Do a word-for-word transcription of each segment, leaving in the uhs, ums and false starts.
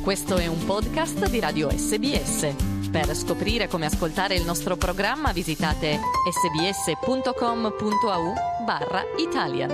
Questo è un podcast di Radio S B S. Per scoprire come ascoltare il nostro programma visitate sbs.com.au barra Italian.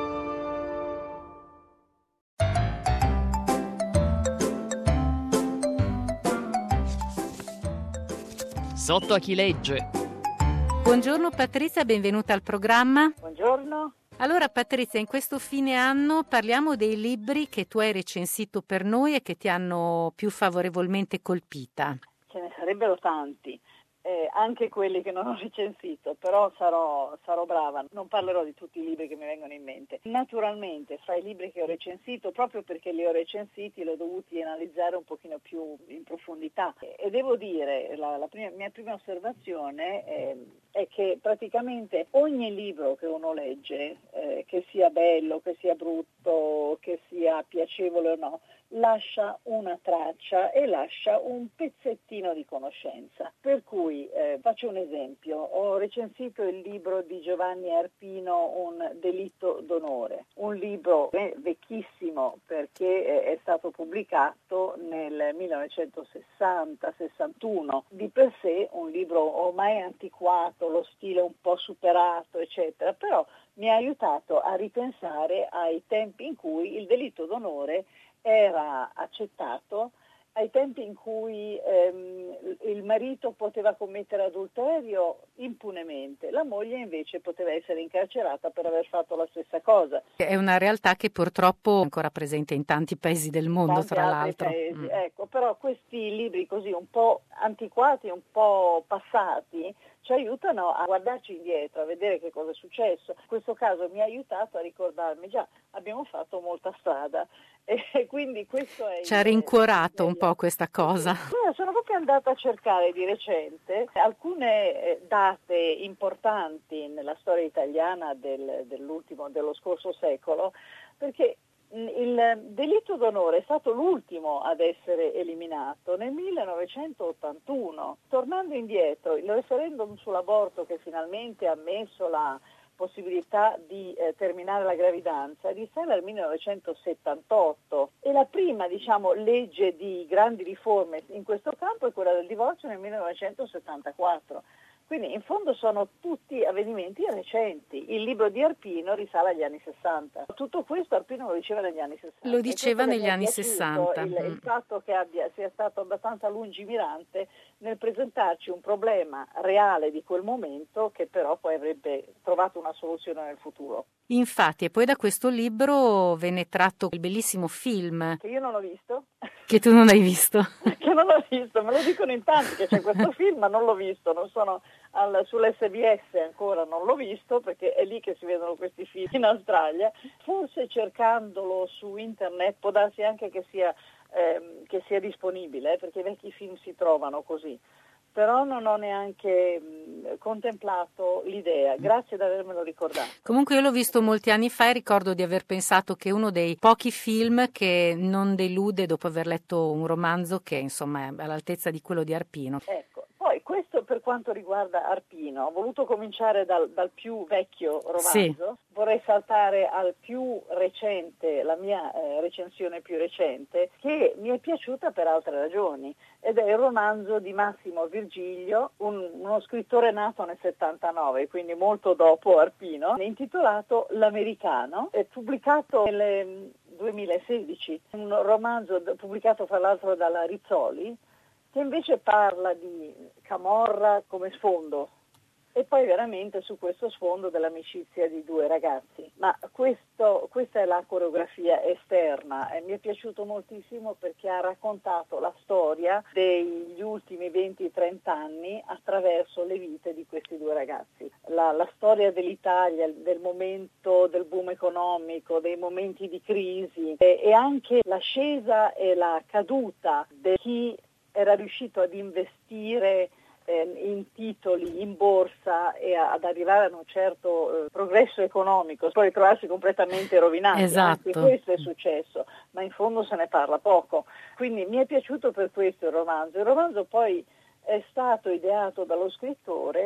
Sotto a chi legge. Buongiorno Patrizia, benvenuta al programma. Buongiorno. Allora Patrizia, in questo fine anno parliamo dei libri che tu hai recensito per noi e che ti hanno più favorevolmente colpita. Ce ne sarebbero tanti, eh, anche quelli che non ho recensito, però sarò, sarò brava, non parlerò di tutti i libri che mi vengono in mente. Naturalmente fra i libri che ho recensito, proprio perché li ho recensiti, li ho dovuti analizzare un pochino più in profondità. E devo dire, la, la prima, mia prima osservazione è, è che praticamente ogni libro che uno legge, eh, che sia bello, che sia brutto, che sia piacevole o no, lascia una traccia e lascia un pezzettino di conoscenza. Per cui eh, faccio un esempio, ho recensito il libro di Giovanni Arpino, Un delitto d'onore, un libro vecchissimo perché è stato pubblicato nel millenovecentosessanta sessantuno, di per sé un libro ormai antiquato, lo stile un po' superato eccetera, però mi ha aiutato a ripensare ai tempi in cui il delitto d'onore era accettato, ai tempi in cui ehm, il marito poteva commettere adulterio impunemente, la moglie invece poteva essere incarcerata per aver fatto la stessa cosa. È una realtà che purtroppo è ancora presente in tanti paesi del mondo, tanti fra altri l'altro. Paesi. Mm. Ecco, però questi libri così un po' antiquati, un po' passati, ci aiutano a guardarci indietro, a vedere che cosa è successo. In questo caso mi ha aiutato a ricordarmi, già, abbiamo fatto molta strada. E quindi questo è ci ha rincuorato un po' questa cosa. Sono proprio andata a cercare di recente alcune date importanti nella storia italiana del, dell'ultimo, dello scorso secolo, perché il delitto d'onore è stato l'ultimo ad essere eliminato nel millenovecentottantuno. Tornando indietro, il referendum sull'aborto che finalmente ha ammesso la possibilità di eh, terminare la gravidanza risale al millenovecentosettantotto e la prima diciamo legge di grandi riforme in questo campo è quella del divorzio nel millenovecentosettantaquattro. Quindi in fondo sono tutti avvenimenti recenti. Il libro di Arpino risale agli anni sessanta. Tutto questo Arpino lo diceva negli anni sessanta. Lo diceva negli anni sessanta. Il, il fatto che abbia, sia stato abbastanza lungimirante nel presentarci un problema reale di quel momento che però poi avrebbe trovato una soluzione nel futuro. Infatti, e poi da questo libro venne tratto il bellissimo film. Che io non ho visto. Che tu non hai visto. Che non ho visto, me lo dicono in tanti che c'è questo film, ma non l'ho visto, non sono al, sull'S B S ancora, non l'ho visto perché è lì che si vedono questi film in Australia. Forse cercandolo su internet può darsi anche che sia, ehm, che sia disponibile, eh, perché i vecchi film si trovano così. Però non ho neanche mh, contemplato l'idea, grazie di avermelo ricordato. Comunque io l'ho visto molti anni fa e ricordo di aver pensato che è uno dei pochi film che non delude dopo aver letto un romanzo che insomma è all'altezza di quello di Arpino. Ecco, poi questo per quanto riguarda Arpino, ho voluto cominciare dal, dal più vecchio romanzo, sì. Vorrei saltare al più recente, la mia eh, recensione più recente, che mi è piaciuta per altre ragioni, ed è il romanzo di Massimo Virgilio, un, uno scrittore nato nel settantanove, quindi molto dopo Arpino, intitolato L'Americano, è pubblicato nel duemilasedici, un romanzo pubblicato fra l'altro dalla Rizzoli, che invece parla di camorra come sfondo e poi veramente su questo sfondo dell'amicizia di due ragazzi. Ma questo, questa è la coreografia esterna e mi è piaciuto moltissimo perché ha raccontato la storia degli ultimi venti trenta anni attraverso le vite di questi due ragazzi. La, la storia dell'Italia, del momento del boom economico, dei momenti di crisi e, e anche l'ascesa e la caduta di chi era riuscito ad investire eh, in titoli, in borsa e a, ad arrivare ad un certo eh, progresso economico, poi ritrovarsi completamente rovinati. Esatto. Anche questo è successo, ma in fondo se ne parla poco. Quindi mi è piaciuto per questo il romanzo. Il romanzo poi è stato ideato dallo scrittore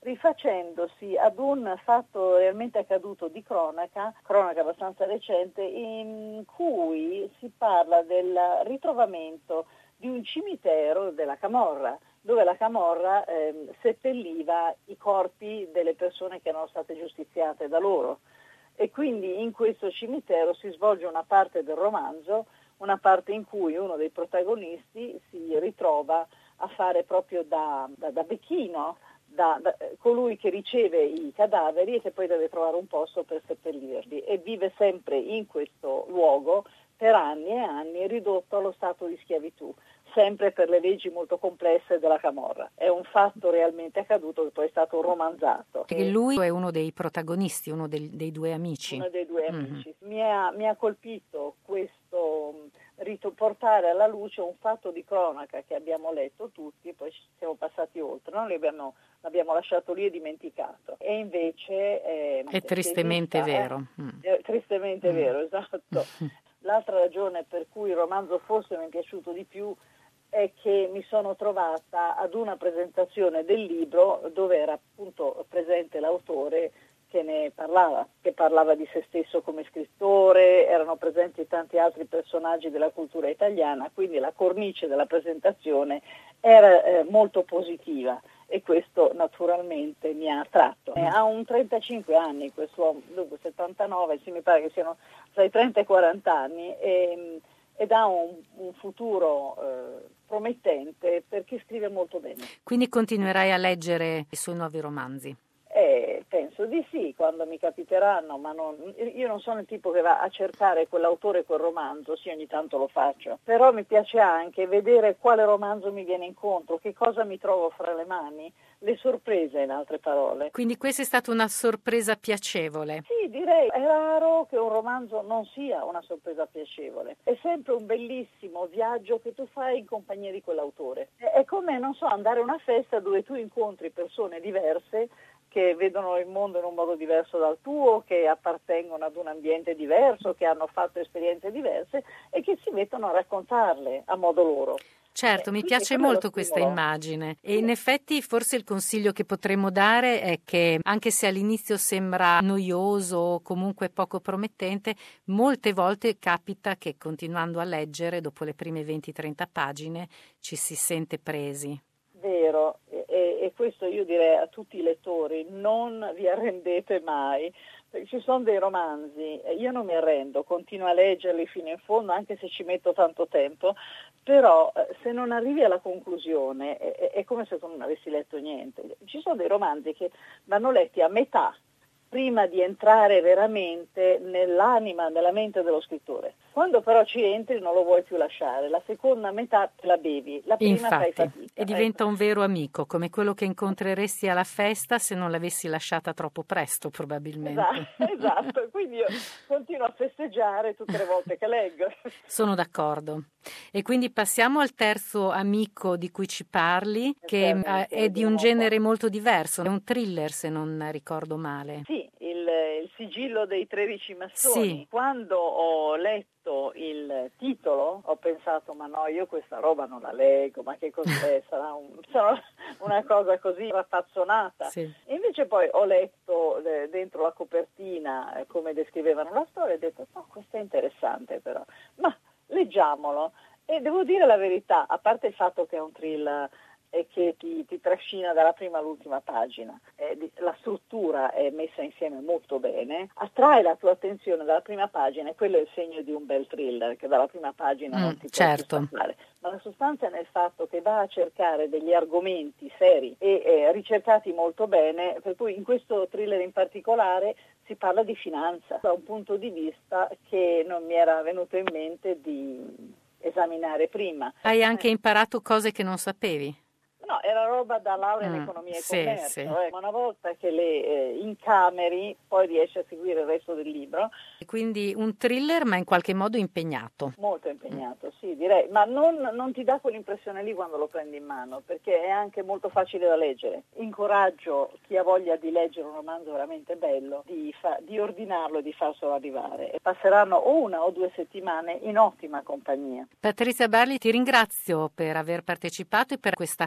rifacendosi ad un fatto realmente accaduto di cronaca, cronaca abbastanza recente, in cui si parla del ritrovamento di un cimitero della Camorra, dove la Camorra eh, seppelliva i corpi delle persone che erano state giustiziate da loro. E quindi in questo cimitero si svolge una parte del romanzo, una parte in cui uno dei protagonisti si ritrova a fare proprio da, da, da becchino, da, da colui che riceve i cadaveri e che poi deve trovare un posto per seppellirli, e vive sempre in questo luogo per anni e anni, ridotto allo stato di schiavitù, sempre per le leggi molto complesse della Camorra. È un fatto realmente accaduto che poi è stato romanzato. E lui è uno dei protagonisti, uno dei, dei due amici. Uno dei due Mm-hmm. amici. Mi ha, mi ha colpito questo rito, portare alla luce un fatto di cronaca che abbiamo letto tutti, poi ci siamo passati oltre, non l'abbiamo, l'abbiamo lasciato lì e dimenticato. E invece eh, è tristemente vista, vero. Eh, mm. È tristemente mm. vero, esatto. L'altra ragione per cui il romanzo forse mi è piaciuto di più è che mi sono trovata ad una presentazione del libro dove era appunto presente l'autore che ne parlava, che parlava di se stesso come scrittore, erano presenti tanti altri personaggi della cultura italiana, quindi la cornice della presentazione era eh, molto positiva e questo naturalmente mi ha attratto. Eh, ha un trentacinque anni questo, dunque settantanove, sì, mi pare che siano tra i trenta e i quaranta anni, e, ed ha un, un futuro eh, promettente perché scrive molto bene. Quindi continuerai a leggere i suoi nuovi romanzi? Eh, penso di sì, quando mi capiteranno, ma non, io non sono il tipo che va a cercare quell'autore, quel romanzo, sì, ogni tanto lo faccio, però mi piace anche vedere quale romanzo mi viene incontro, che cosa mi trovo fra le mani, le sorprese, in altre parole. Quindi questa è stata una sorpresa piacevole? Sì, direi, è raro che un romanzo non sia una sorpresa piacevole, è sempre un bellissimo viaggio che tu fai in compagnia di quell'autore. È come, non so, andare a una festa dove tu incontri persone diverse che vedono il mondo in un modo diverso dal tuo, che appartengono ad un ambiente diverso, che hanno fatto esperienze diverse e che si mettono a raccontarle a modo loro. Certo, eh, mi piace molto questa immagine e in effetti forse il consiglio che potremmo dare è che anche se all'inizio sembra noioso o comunque poco promettente, molte volte capita che continuando a leggere dopo le prime venti trenta pagine ci si sente presi. Vero, e, e questo io direi a tutti i lettori, non vi arrendete mai, perché ci sono dei romanzi, io non mi arrendo, continuo a leggerli fino in fondo anche se ci metto tanto tempo, però se non arrivi alla conclusione è, è come se tu non avessi letto niente. Ci sono dei romanzi che vanno letti a metà prima di entrare veramente nell'anima, nella mente dello scrittore. Quando però ci entri non lo vuoi più lasciare, la seconda metà te la bevi, la prima Infatti, fai fatica. E diventa un vero amico, come quello che incontreresti alla festa se non l'avessi lasciata troppo presto probabilmente. Esatto, esatto. Quindi io continuo a festeggiare tutte le volte che leggo. Sono d'accordo. E quindi passiamo al terzo amico di cui ci parli, che eh, è di un genere molto diverso, è un thriller se non ricordo male. Sì, il, il sigillo dei tredici massoni. Sì. Quando ho letto il titolo ho pensato ma no, io questa roba non la leggo, ma che cos'è? Sarà, un, sarà una cosa così raffazzonata. Sì. E invece poi ho letto eh, dentro la copertina eh, come descrivevano la storia e ho detto no, questo è interessante però, ma leggiamolo. E devo dire la verità, a parte il fatto che è un thriller e che ti, ti trascina dalla prima all'ultima pagina, eh, la struttura è messa insieme molto bene, attrae la tua attenzione dalla prima pagina e quello è il segno di un bel thriller, che dalla prima pagina mm, non ti certo. puoi staccare. Ma la sostanza è nel fatto che va a cercare degli argomenti seri e eh, ricercati molto bene, per cui in questo thriller in particolare si parla di finanza da un punto di vista che non mi era venuto in mente di esaminare prima. Hai anche imparato cose che non sapevi? No, era roba da laurea mm, in economia e sì, commercio, sì. eh. Ma una volta che le eh, incameri poi riesci a seguire il resto del libro. Quindi un thriller ma in qualche modo impegnato. Molto impegnato, sì, direi, ma non, non ti dà quell'impressione lì quando lo prendi in mano, perché è anche molto facile da leggere. Incoraggio chi ha voglia di leggere un romanzo veramente bello, di, fa, di ordinarlo e di farselo arrivare. E passeranno o una o due settimane in ottima compagnia. Patrizia Barli, ti ringrazio per aver partecipato e per questa carrellata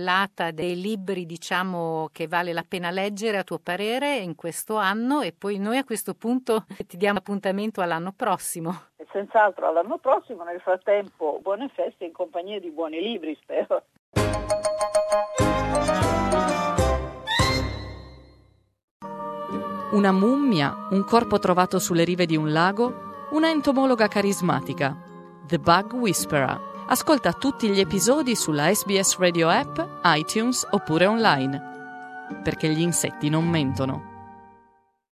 carrellata dei libri, diciamo, che vale la pena leggere a tuo parere in questo anno, e poi noi a questo punto ti diamo appuntamento all'anno prossimo. E senz'altro all'anno prossimo. Nel frattempo buone feste in compagnia di buoni libri, spero. Una mummia, un corpo trovato sulle rive di un lago, una entomologa carismatica. The Bug Whisperer. Ascolta tutti gli episodi sulla S B S Radio App, iTunes oppure online. Perché gli insetti non mentono.